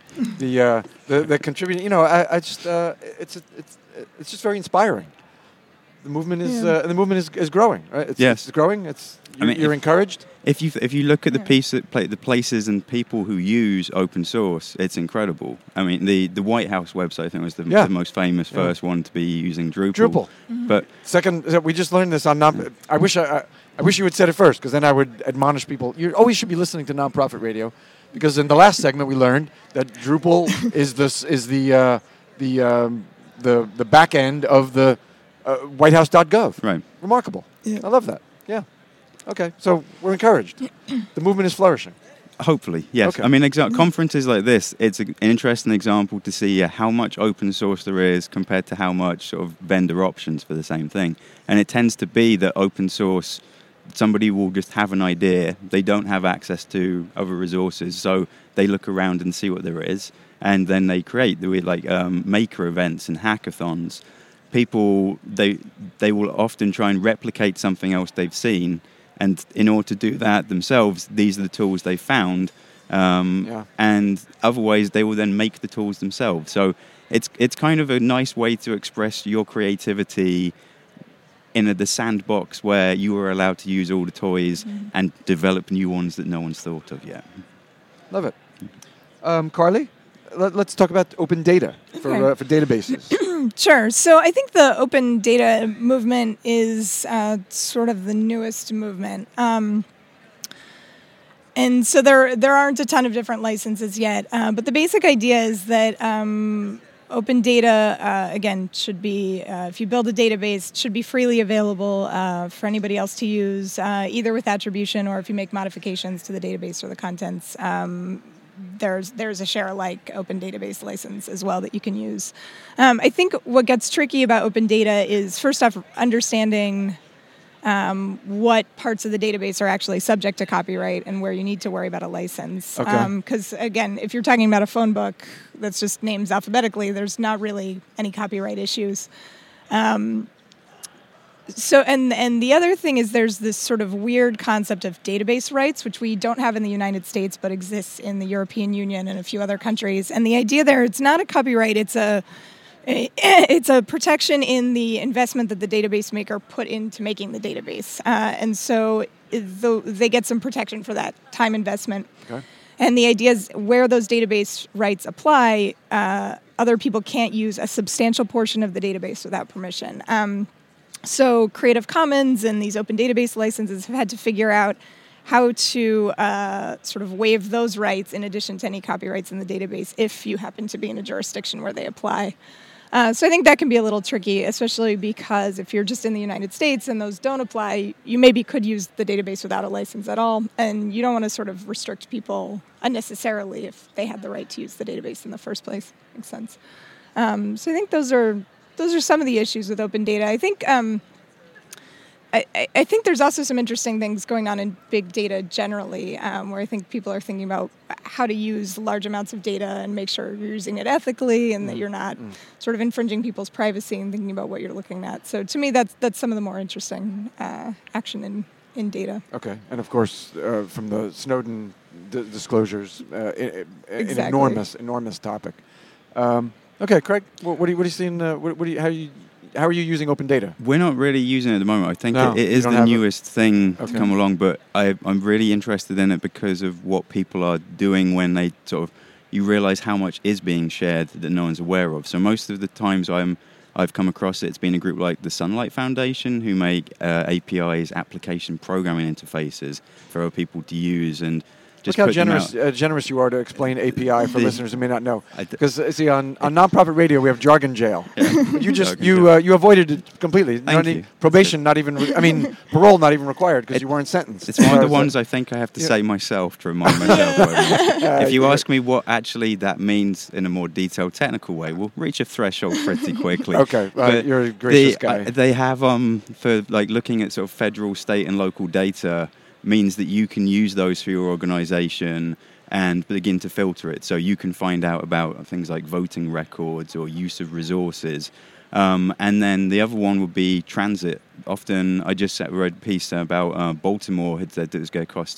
The contributing. You know, I just it's just very inspiring. The movement is growing, right? It's growing. You're encouraged. If you look at the places and people who use open source, it's incredible. I mean, the White House website I think was the most famous first one to be using Drupal. Mm-hmm. But second, we just learned this on I wish you had said it first, because then I would admonish people. You always should be listening to Nonprofit Radio, because in the last segment we learned that Drupal is the back end of the whitehouse.gov. Right. Remarkable. Yeah. I love that. Yeah. Okay. So we're encouraged. The movement is flourishing. Hopefully, yes. Okay. I mean, conferences like this, it's an interesting example to see how much open source there is compared to how much sort of vendor options for the same thing. And it tends to be that open source, somebody will just have an idea. They don't have access to other resources, so they look around and see what there is, and then they create maker events and hackathons. People, they will often try and replicate something else they've seen, and in order to do that themselves, these are the tools they found, And otherwise they will then make the tools themselves. So it's kind of a nice way to express your creativity in the sandbox where you are allowed to use all the toys and develop new ones that no one's thought of yet. Love it. Carly, let's talk about open data for databases. Sure. So I think the open data movement is sort of the newest movement. And so there aren't a ton of different licenses yet. But the basic idea is that open data, again, should be, if you build a database, it should be freely available for anybody else to use, either with attribution or if you make modifications to the database or the contents. There's a share-alike open database license as well that you can use. I think what gets tricky about open data is, first off, understanding what parts of the database are actually subject to copyright and where you need to worry about a license. Because, again, if you're talking about a phone book that's just names alphabetically, there's not really any copyright issues. So, and the other thing is there's this sort of weird concept of database rights, which we don't have in the United States, but exists in the European Union and a few other countries. And the idea there, it's not a copyright, it's a protection in the investment that the database maker put into making the database. And so they get some protection for that time investment. Okay. And the idea is where those database rights apply, other people can't use a substantial portion of the database without permission. So Creative Commons and these open database licenses have had to figure out how to sort of waive those rights in addition to any copyrights in the database if you happen to be in a jurisdiction where they apply. So I think that can be a little tricky, especially because if you're just in the United States and those don't apply, you maybe could use the database without a license at all, and you don't want to sort of restrict people unnecessarily if they had the right to use the database in the first place. Makes sense. So I think those are some of the issues with open data. I think I think there's also some interesting things going on in big data generally, where I think people are thinking about how to use large amounts of data and make sure you're using it ethically and that you're not sort of infringing people's privacy and thinking about what you're looking at. So to me, that's some of the more interesting action in data. Okay, and of course, from the Snowden disclosures, Exactly. an enormous topic. Okay, Craig, what are you seeing? How are you using open data? We're not really using it at the moment. I think it is the newest thing to come along, but I'm really interested in it because of what people are doing when they sort of, you realize how much is being shared that no one's aware of. So most of the times I've come across it, it's been a group like the Sunlight Foundation who make APIs, application programming interfaces for other people to use, and just look how generous you are to explain API for listeners who may not know. Because see, on Nonprofit Radio we have jargon jail. Yeah. You avoided it completely. Thank you. Probation not even. Parole not even required because you weren't sentenced. It's one of the ones I think I have to say myself to remind myself. If you ask me what actually that means in a more detailed technical way, we'll reach a threshold pretty quickly. Okay, you're a gracious guy. They have for like looking at sort of federal, state, and local data. Means that you can use those for your organization and begin to filter it. So you can find out about things like voting records or use of resources. And then the other one would be transit. Often, I just read a piece about Baltimore had said that it was going to cost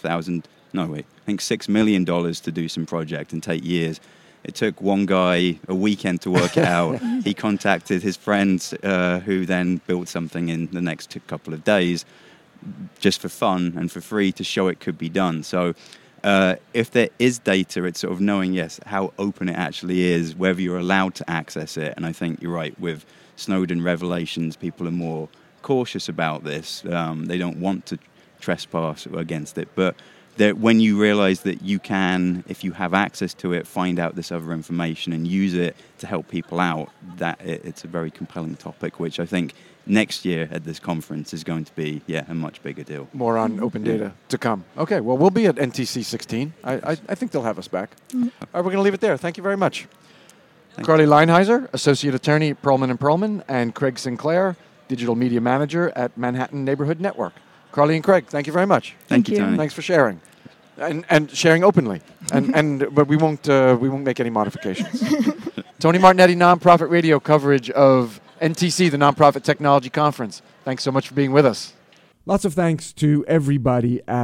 $6 million to do some project and take years. It took one guy a weekend to work it out. He contacted his friends who then built something in the next couple of days, just for fun and for free to show it could be done. So if there is data, it's sort of knowing, how open it actually is, whether you're allowed to access it. And I think you're right, with Snowden revelations, people are more cautious about this. They don't want to trespass against it. But when you realize that you can, if you have access to it, find out this other information and use it to help people out, it's a very compelling topic, which I think next year at this conference is going to be a much bigger deal. More on open data to come. Okay, well, we'll be at NTC 16. I think they'll have us back. Mm-hmm. All right, we're going to leave it there. Thank you very much. Carly Leinheiser, Associate Attorney, Perlman & Perlman, and Craig Sinclair, Digital Media Manager at Manhattan Neighborhood Network. Carly and Craig, thank you very much. Thank you, Tony. Thanks for sharing. And sharing openly. But we won't make any modifications. Tony Martignetti, Nonprofit Radio coverage of NTC, the Nonprofit Technology Conference. Thanks so much for being with us. Lots of thanks to everybody at the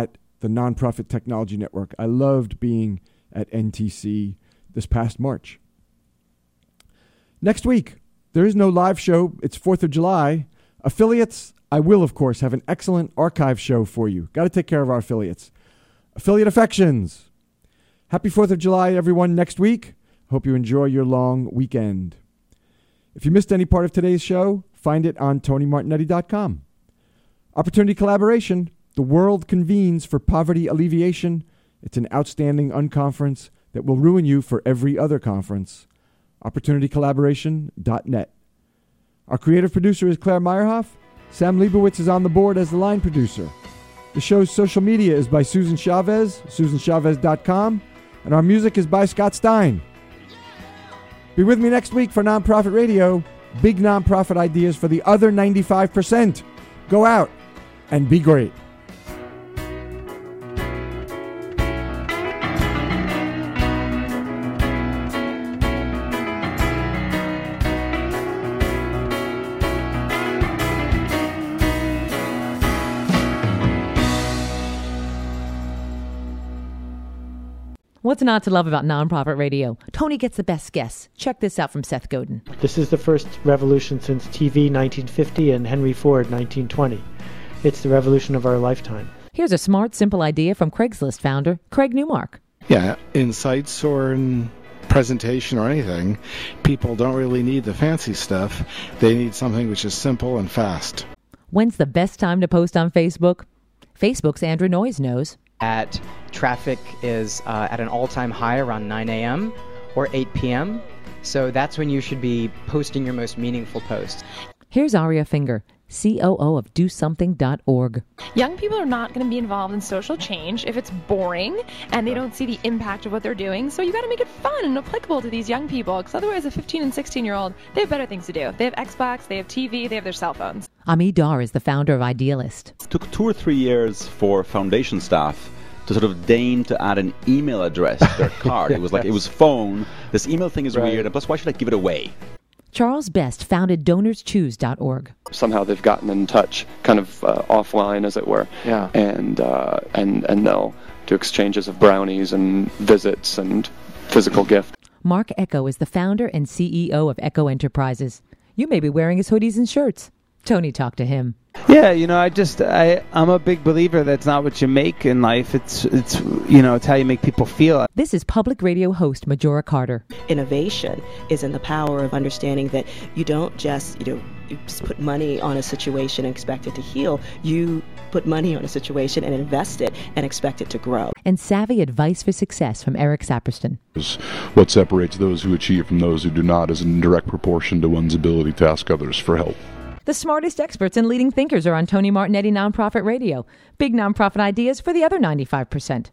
the Nonprofit Technology Network. I loved being at NTC this past March. Next week, there is no live show. It's 4th of July. Affiliates, I will, of course, have an excellent archive show for you. Got to take care of our affiliates. Affiliate Affections. Happy 4th of July, everyone, next week. Hope you enjoy your long weekend. If you missed any part of today's show, find it on TonyMartignetti.com. Opportunity Collaboration. The world convenes for poverty alleviation. It's an outstanding unconference that will ruin you for every other conference. OpportunityCollaboration.net. Our creative producer is Claire Meyerhoff. Sam Leibowitz is on the board as the line producer. The show's social media is by Susan Chavez, susanchavez.com, and our music is by Scott Stein. Be with me next week for Nonprofit Radio, big nonprofit ideas for the other 95%. Go out and be great. What's not to love about Nonprofit Radio? Tony gets the best guests. Check this out from Seth Godin. This is the first revolution since TV 1950 and Henry Ford 1920. It's the revolution of our lifetime. Here's a smart, simple idea from Craigslist founder Craig Newmark. Yeah, insights or in presentation or anything, people don't really need the fancy stuff. They need something which is simple and fast. When's the best time to post on Facebook? Facebook's Andrew Noyes knows. Traffic is at an all-time high around 9 a.m. or 8 p.m. So that's when you should be posting your most meaningful posts. Here's Aria Finger, COO of DoSomething.org. Young people are not going to be involved in social change if it's boring and they don't see the impact of what they're doing. So you got to make it fun and applicable to these young people, because otherwise a 15 and 16-year-old, they have better things to do. They have Xbox, they have TV, they have their cell phones. Ami Dar is the founder of Idealist. It took 2 or 3 years for foundation staff to sort of deign to add an email address to their card. It was like, it was phone. This email thing is weird, and plus, why should I give it away? Charles Best founded DonorsChoose.org. Somehow they've gotten in touch, kind of offline, as it were. Yeah. And they'll do exchanges of brownies and visits and physical gifts. Mark Echo is the founder and CEO of Echo Enterprises. You may be wearing his hoodies and shirts. Tony talked to him. Yeah, I'm a big believer that it's not what you make in life, it's how you make people feel. This is public radio host Majora Carter. Innovation is in the power of understanding that you don't just, you just put money on a situation and expect it to heal. You put money on a situation and invest it and expect it to grow. And savvy advice for success from Eric Saperston. What separates those who achieve from those who do not is in direct proportion to one's ability to ask others for help. The smartest experts and leading thinkers are on Tony Martignetti Nonprofit Radio. Big nonprofit ideas for the other 95%.